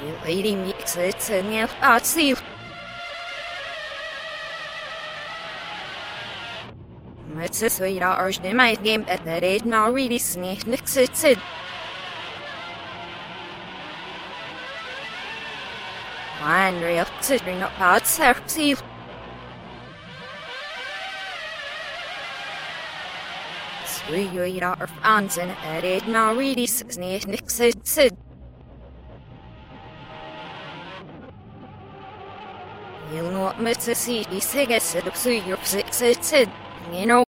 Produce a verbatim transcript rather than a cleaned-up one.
lady makes it in the outside. It's a sweet hours in my game at that age now really sneak next it. One real sitting up outside. Sweet you are fans and at age now really sneak next it. You'll not miss a city, say, get it up, so you're six, it's it, you know.